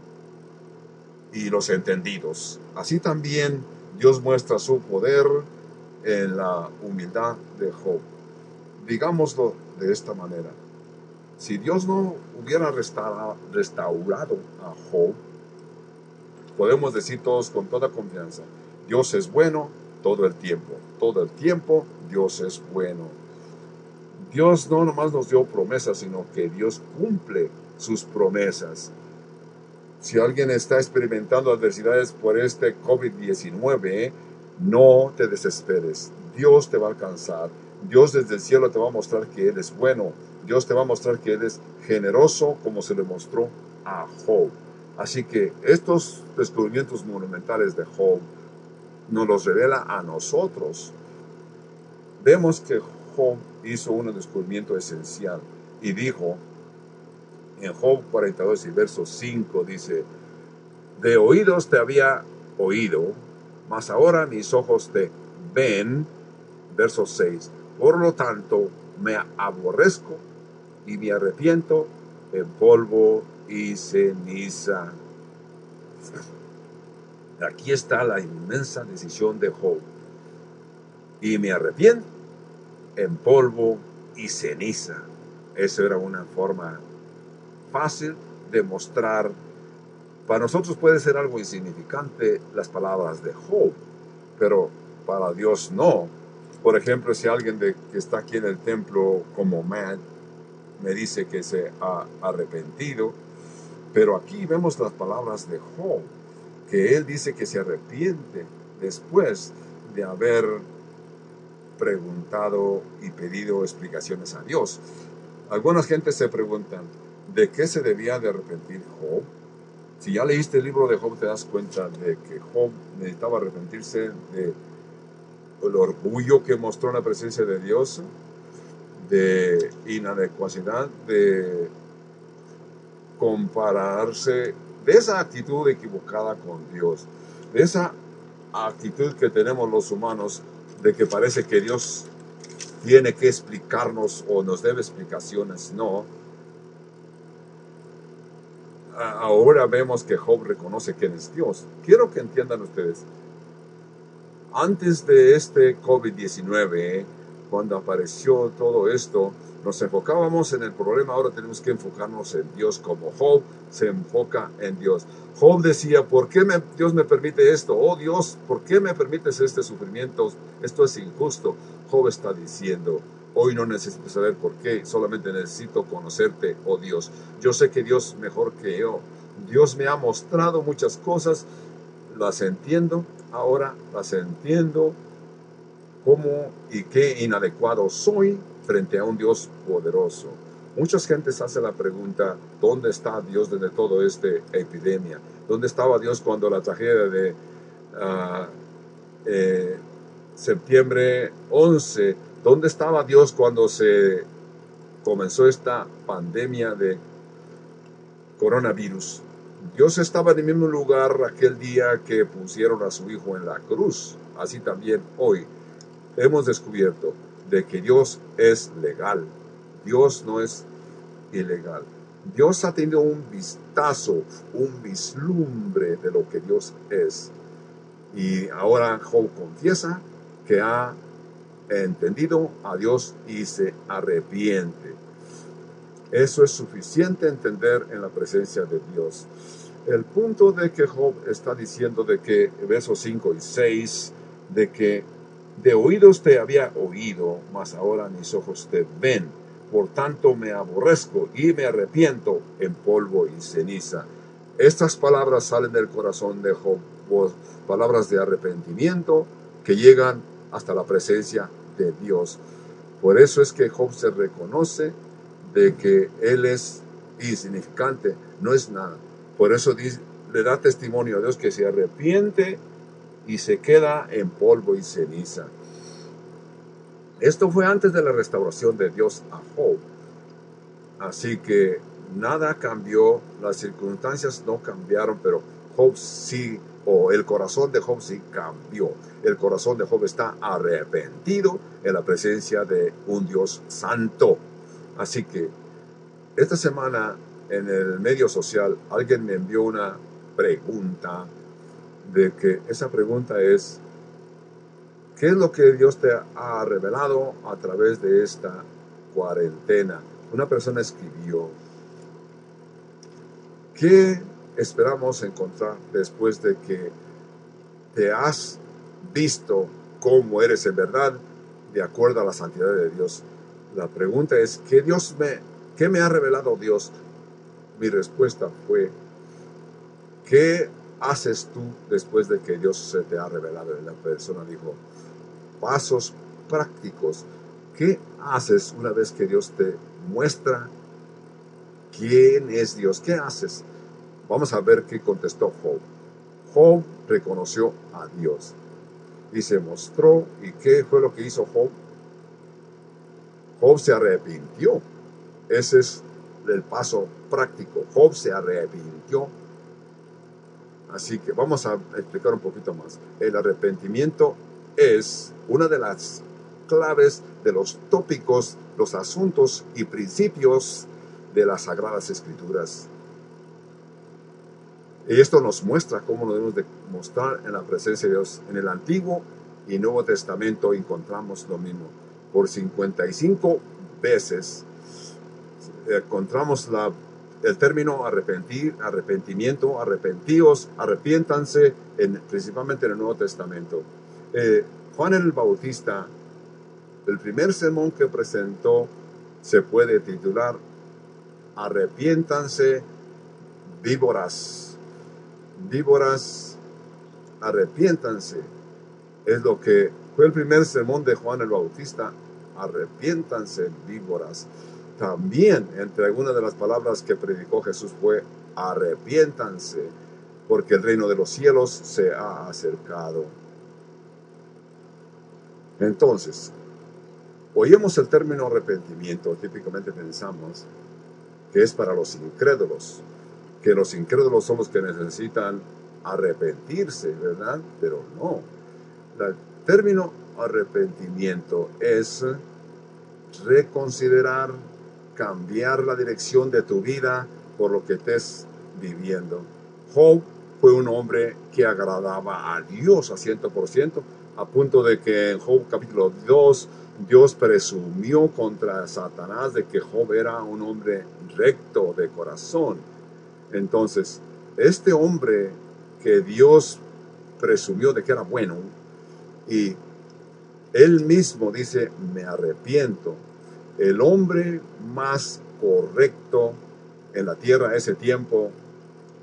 y los entendidos. Así también Dios muestra su poder en la humildad de Job. Digámoslo de esta manera: si Dios no hubiera restaurado, restaurado a Job, podemos decir todos con toda confianza, Dios es bueno todo el tiempo. Todo el tiempo Dios es bueno. Dios no nomás nos dio promesas, sino que Dios cumple sus promesas. Si alguien está experimentando adversidades por este COVID diecinueve, no te desesperes. Dios te va a alcanzar. Dios desde el cielo te va a mostrar que Él es bueno. Dios te va a mostrar que Él es generoso, como se le mostró a Job. Así que estos descubrimientos monumentales de Job nos los revela a nosotros. Vemos que Job hizo un descubrimiento esencial y dijo en Job cuarenta y dos y verso cinco, dice: de oídos te había oído, mas ahora mis ojos te ven. Verso seis, por lo tanto me aborrezco y me arrepiento en polvo y ceniza. Aquí está la inmensa decisión de Job. Y me arrepiento en polvo y ceniza. Esa era una forma fácil de mostrar. Para nosotros puede ser algo insignificante las palabras de Job, pero para Dios no. Por ejemplo, si alguien de, que está aquí en el templo como Matt me dice que se ha arrepentido, pero aquí vemos las palabras de Job, que él dice que se arrepiente después de haber preguntado y pedido explicaciones a Dios. Algunas gentes se preguntan, ¿de qué se debía de arrepentir Job? Si ya leíste el libro de Job, te das cuenta de que Job necesitaba arrepentirse de el orgullo que mostró en la presencia de Dios, de inadecuacidad, de compararse, de esa actitud equivocada con Dios, de esa actitud que tenemos los humanos, de que parece que Dios tiene que explicarnos o nos debe explicaciones. No. Ahora vemos que Job reconoce quién es Dios. Quiero que entiendan ustedes, antes de este COVID diecinueve, cuando apareció todo esto, nos enfocábamos en el problema. Ahora tenemos que enfocarnos en Dios, como Job se enfoca en Dios. Job decía, ¿por qué me, Dios me permite esto? Oh Dios, ¿por qué me permites este sufrimiento? Esto es injusto. Job está diciendo, hoy no necesito saber por qué, solamente necesito conocerte, oh Dios. Yo sé que Dios mejor que yo. Dios me ha mostrado muchas cosas, las entiendo, ahora las entiendo cómo y qué inadecuado soy frente a un Dios poderoso. Muchas gentes hacen la pregunta, ¿dónde está Dios desde toda esta epidemia? ¿Dónde estaba Dios cuando la tragedia de uh, eh, septiembre once? ¿Dónde estaba Dios cuando se comenzó esta pandemia de coronavirus? Dios estaba en el mismo lugar aquel día que pusieron a su Hijo en la cruz. Así también hoy hemos descubierto de que Dios es legal. Dios no es ilegal. Dios ha tenido un vistazo, un vislumbre de lo que Dios es. Y ahora Job confiesa que ha entendido a Dios y se arrepiente. Eso es suficiente entender en la presencia de Dios. El punto de que Job está diciendo de que, versos cinco y seis, de que de oídos te había oído, mas ahora mis ojos te ven. Por tanto me aborrezco y me arrepiento en polvo y ceniza. Estas palabras salen del corazón de Job, palabras de arrepentimiento que llegan hasta la presencia de Dios. Por eso es que Job se reconoce de que él es insignificante, no es nada. Por eso dice, le da testimonio a Dios que se arrepiente y se queda en polvo y ceniza. Esto fue antes de la restauración de Dios a Job. Así que nada cambió, las circunstancias no cambiaron, pero Job sí, o el corazón de Job sí cambió. El corazón de Job está arrepentido en la presencia de un Dios santo. Así que esta semana en el medio social alguien me envió una pregunta, de que esa pregunta es, ¿qué es lo que Dios te ha revelado a través de esta cuarentena? Una persona escribió, ¿qué esperamos encontrar después de que te has visto cómo eres en verdad de acuerdo a la santidad de Dios? La pregunta es, ¿qué, Dios me, ¿qué me ha revelado Dios? Mi respuesta fue, ¿qué haces tú después de que Dios se te ha revelado? Y la persona dijo, pasos prácticos. ¿Qué haces una vez que Dios te muestra quién es Dios? ¿Qué haces? Vamos a ver qué contestó Job. Job reconoció a Dios y se mostró. ¿Y qué fue lo que hizo Job? Job se arrepintió. Ese es el paso práctico. Job se arrepintió. Así que vamos a explicar un poquito más. El arrepentimiento es una de las claves de los tópicos, los asuntos y principios de las Sagradas Escrituras. Y esto nos muestra cómo nos debemos de mostrar en la presencia de Dios. En el Antiguo y Nuevo Testamento encontramos lo mismo. Por cincuenta y cinco veces encontramos la, el término arrepentir, arrepentimiento, arrepentíos, arrepiéntanse, en, principalmente en el Nuevo Testamento. Eh, Juan el Bautista, el primer sermón que presentó se puede titular Arrepiéntanse, víboras. Víboras, arrepiéntanse. Es lo que fue el primer sermón de Juan el Bautista. Arrepiéntanse, víboras. También entre algunas de las palabras que predicó Jesús fue arrepiéntanse, porque el reino de los cielos se ha acercado. Entonces, oímos el término arrepentimiento, típicamente pensamos que es para los incrédulos, que los incrédulos son los que necesitan arrepentirse, ¿verdad? Pero no. El término arrepentimiento es reconsiderar, cambiar la dirección de tu vida por lo que estés viviendo. Job fue un hombre que agradaba a Dios a cien por ciento, a punto de que en Job capítulo dos, Dios presumió contra Satanás de que Job era un hombre recto de corazón. Entonces, este hombre que Dios presumió de que era bueno, y él mismo dice, me arrepiento. El hombre más correcto en la tierra a ese tiempo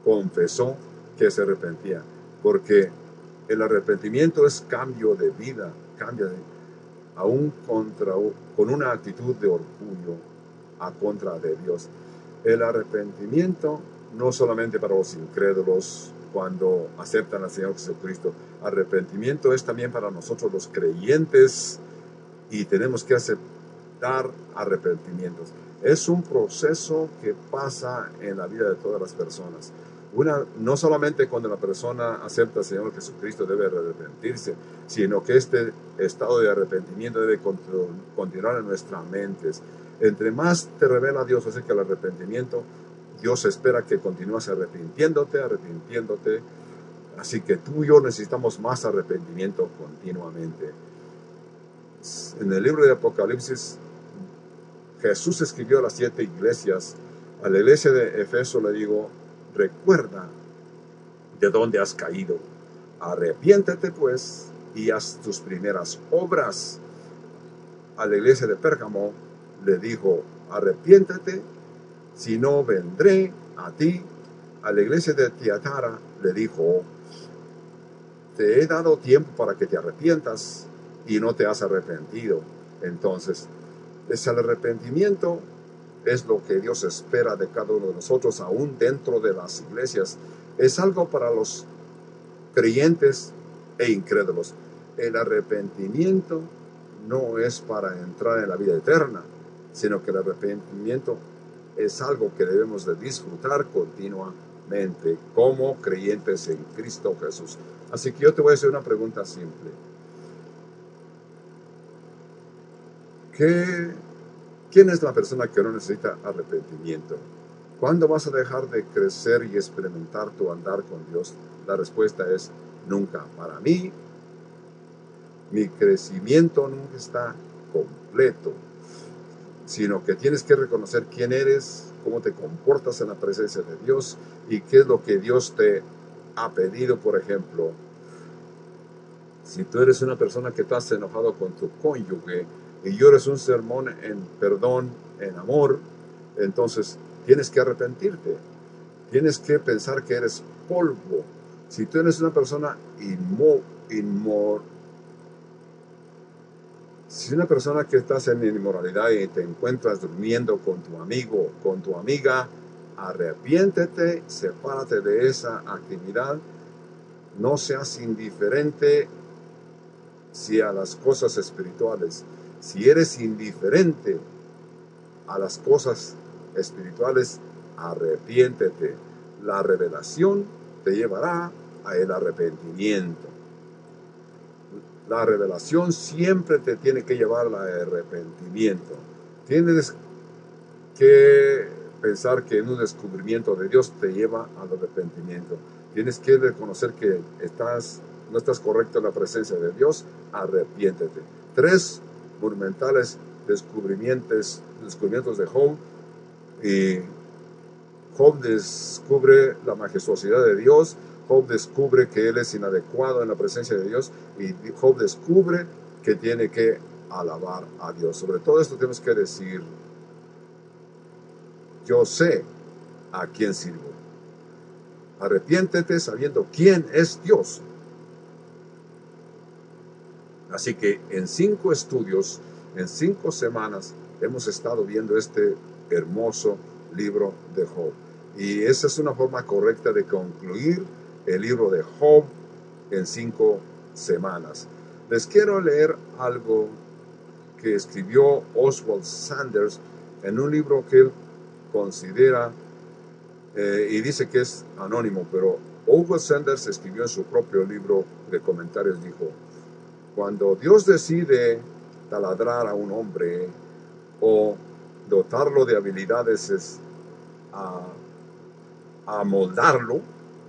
confesó que se arrepentía, porque el arrepentimiento es cambio de vida, cambio de, aún contra, con una actitud de orgullo a contra de Dios. El arrepentimiento no solamente para los incrédulos cuando aceptan al Señor Jesucristo, arrepentimiento es también para nosotros los creyentes y tenemos que aceptar arrepentimientos. Es un proceso que pasa en la vida de todas las personas. Una, no solamente cuando la persona acepta al Señor Jesucristo debe arrepentirse, sino que este estado de arrepentimiento debe continuar en nuestras mentes. Entre más te revela Dios acerca del arrepentimiento, Dios espera que continúes arrepintiéndote, arrepintiéndote. Así que tú y yo necesitamos más arrepentimiento continuamente. En el libro de Apocalipsis, Jesús escribió a las siete iglesias. A la iglesia de Efeso le digo, recuerda de dónde has caído. Arrepiéntete pues y haz tus primeras obras. A la iglesia de Pérgamo le dijo, arrepiéntete, si no vendré a ti. A la iglesia de Tiatara le dijo, te he dado tiempo para que te arrepientas y no te has arrepentido. Entonces, es el arrepentimiento es lo que Dios espera de cada uno de nosotros, aún dentro de las iglesias. Es algo para los creyentes e incrédulos. El arrepentimiento no es para entrar en la vida eterna, sino que el arrepentimiento es algo que debemos de disfrutar continuamente como creyentes en Cristo Jesús. Así que yo te voy a hacer una pregunta simple. ¿Qué, ¿Quién es la persona que no necesita arrepentimiento? ¿Cuándo vas a dejar de crecer y experimentar tu andar con Dios? La respuesta es nunca. Para mí, mi crecimiento nunca está completo, sino que tienes que reconocer quién eres, cómo te comportas en la presencia de Dios y qué es lo que Dios te ha pedido. Por ejemplo, si tú eres una persona que estás enojado con tu cónyuge y llores un sermón en perdón, en amor, entonces tienes que arrepentirte. Tienes que pensar que eres polvo. Si tú eres una persona inmo, inmor, si una persona que estás en inmoralidad y te encuentras durmiendo con tu amigo, con tu amiga, arrepiéntete, sepárate de esa actividad. No seas indiferente si a las cosas espirituales. Si eres indiferente a las cosas espirituales, arrepiéntete. La revelación te llevará a el arrepentimiento. La revelación siempre te tiene que llevar al arrepentimiento. Tienes que pensar que en un descubrimiento de Dios te lleva al arrepentimiento. Tienes que reconocer que estás, no estás correcto en la presencia de Dios, arrepiéntete. Tres monumentales descubrimientos, descubrimientos de Job. Y Job descubre la majestuosidad de Dios. Job descubre que él es inadecuado en la presencia de Dios. Y Job descubre que tiene que alabar a Dios. Sobre todo esto tenemos que decir, yo sé a quién sirvo. Arrepiéntete sabiendo quién es Dios. Así que en cinco estudios, en cinco semanas, hemos estado viendo este hermoso libro de Job. Y esa es una forma correcta de concluir el libro de Job en cinco semanas. Les quiero leer algo que escribió Oswald Sanders en un libro que él considera eh, y dice que es anónimo, pero Oswald Sanders escribió en su propio libro de comentarios, dijo: cuando Dios decide taladrar a un hombre o dotarlo de habilidades es a, a moldarlo,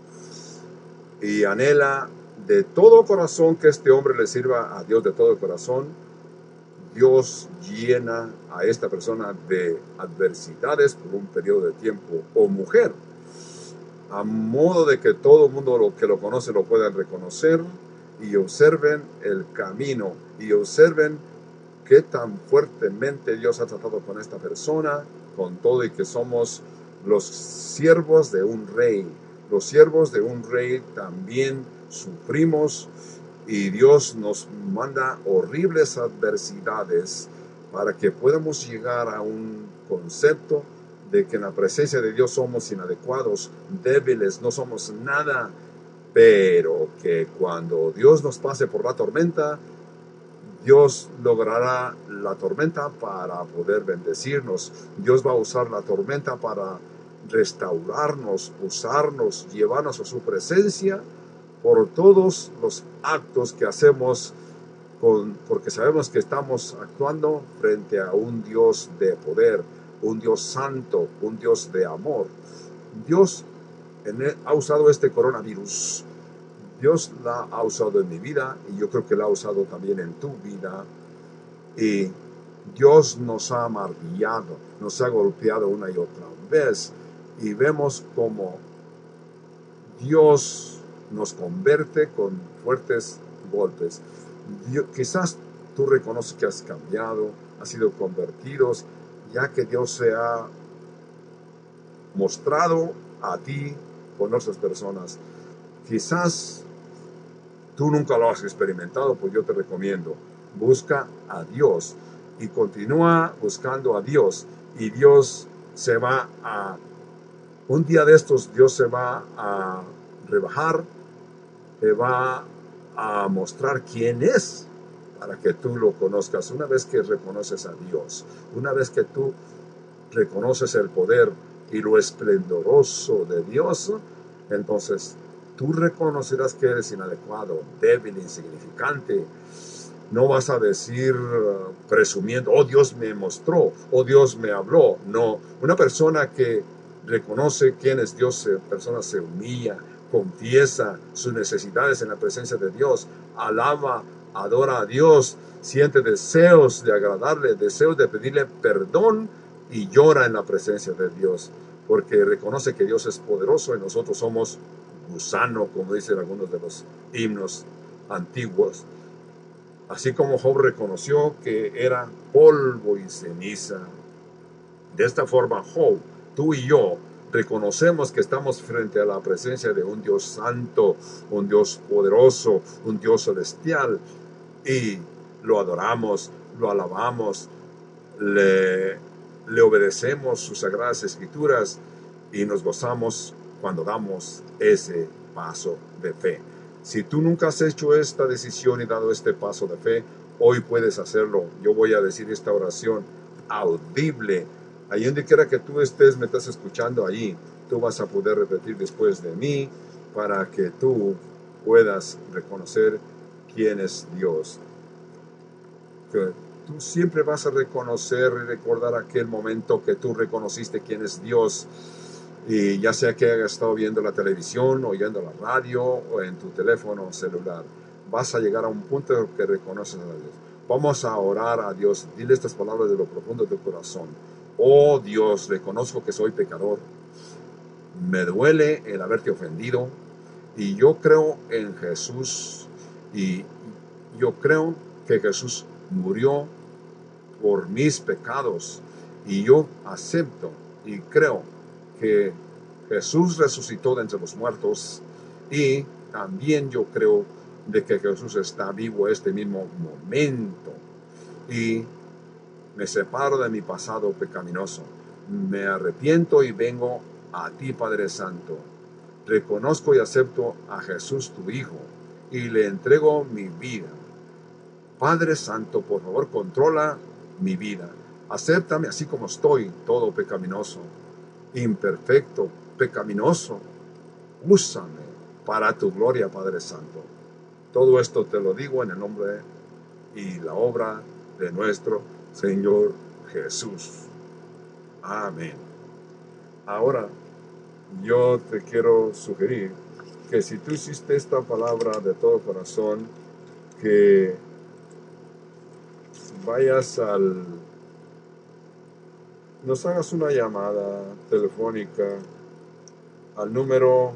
y anhela de todo corazón que este hombre le sirva a Dios de todo corazón, Dios llena a esta persona de adversidades por un periodo de tiempo, o mujer, a modo de que todo el mundo lo que lo conoce lo puedan reconocer y observen el camino y observen qué tan fuertemente Dios ha tratado con esta persona, con todo y que somos los siervos de un rey. los siervos de un rey también sufrimos y Dios nos manda horribles adversidades para que podamos llegar a un concepto de que en la presencia de Dios somos inadecuados, débiles, no somos nada, pero que cuando Dios nos pase por la tormenta, Dios logrará la tormenta para poder bendecirnos. Dios va a usar la tormenta para restaurarnos, usarnos, llevarnos a su presencia por todos los actos que hacemos, con, porque sabemos que estamos actuando frente a un Dios de poder, un Dios santo, un Dios de amor. Dios en él, ha usado este coronavirus. Dios la ha usado en mi vida y yo creo que la ha usado también en tu vida. Y Dios nos ha martillado, nos ha golpeado una y otra vez. Y vemos como Dios nos convierte con fuertes golpes. Dios, quizás tú reconoces que has cambiado, has sido convertido, ya que Dios se ha mostrado a ti con otras personas. Quizás tú nunca lo has experimentado, pues yo te recomiendo, busca a Dios y continúa buscando a Dios y Dios se va a, un día de estos Dios se va a rebajar, te va a mostrar quién es para que tú lo conozcas. Una vez que reconoces a Dios, una vez que tú reconoces el poder y lo esplendoroso de Dios, entonces tú reconocerás que eres inadecuado, débil, insignificante. No vas a decir uh, presumiendo, oh Dios me mostró, oh Dios me habló. No, una persona que reconoce quién es Dios, se, persona se humilla, confiesa sus necesidades en la presencia de Dios, alaba, adora a Dios, siente deseos de agradarle, deseos de pedirle perdón y llora en la presencia de Dios, porque reconoce que Dios es poderoso y nosotros somos gusano, como dicen algunos de los himnos antiguos. Así como Job reconoció que era polvo y ceniza. De esta forma, Job, tú y yo, reconocemos que estamos frente a la presencia de un Dios santo, un Dios poderoso, un Dios celestial, y lo adoramos, lo alabamos, le, le obedecemos sus sagradas escrituras y nos gozamos cuando damos ese paso de fe. Si tú nunca has hecho esta decisión y dado este paso de fe, hoy puedes hacerlo. Yo voy a decir esta oración audible. Allí donde quiera que tú estés, me estás escuchando allí, tú vas a poder repetir después de mí para que tú puedas reconocer quién es Dios. Que tú siempre vas a reconocer y recordar aquel momento que tú reconociste quién es Dios. Y ya sea que hayas estado viendo la televisión, oyendo la radio o en tu teléfono celular, vas a llegar a un punto en que reconoces a Dios. Vamos a orar a Dios. Dile estas palabras de lo profundo de tu corazón. Oh Dios, reconozco que soy pecador. Me duele el haberte ofendido. Y yo creo en Jesús. Y yo creo que Jesús murió por mis pecados. Y yo acepto y creo que Jesús resucitó de entre los muertos y también yo creo de que Jesús está vivo este mismo momento y me separo de mi pasado pecaminoso, me arrepiento y vengo a ti, Padre Santo, reconozco y acepto a Jesús tu Hijo y le entrego mi vida. Padre Santo, por favor, controla mi vida, acéptame así como estoy, todo pecaminoso, imperfecto, pecaminoso, úsame para tu gloria, Padre Santo. Todo esto te lo digo en el nombre y la obra de nuestro Señor Jesús. Amén. Ahora, yo te quiero sugerir que si tú hiciste esta palabra de todo corazón, que vayas al nos hagas una llamada telefónica al número,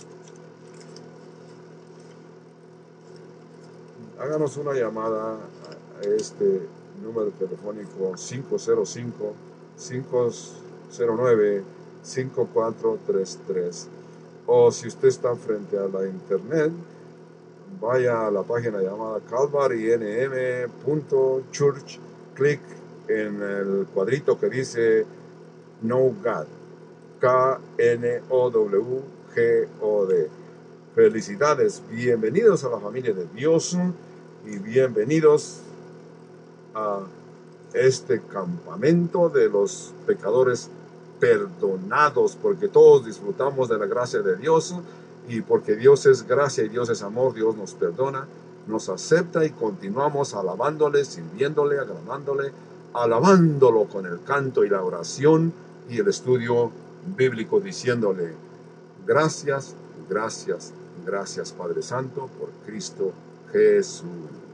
háganos una llamada a este número telefónico cinco cero cinco, cinco cero nueve, cinco cuatro tres tres O si usted está frente a la internet, vaya a la página llamada calvary n m punto church, clic en el cuadrito que dice Know God, K N O W G O D. Felicidades, bienvenidos a la familia de Dios y bienvenidos a este campamento de los pecadores perdonados, porque todos disfrutamos de la gracia de Dios, y porque Dios es gracia y Dios es amor, Dios nos perdona, nos acepta y continuamos alabándole, sirviéndole, agradándole, alabándolo con el canto y la oración y el estudio bíblico, diciéndole gracias, gracias, gracias Padre Santo por Cristo Jesús.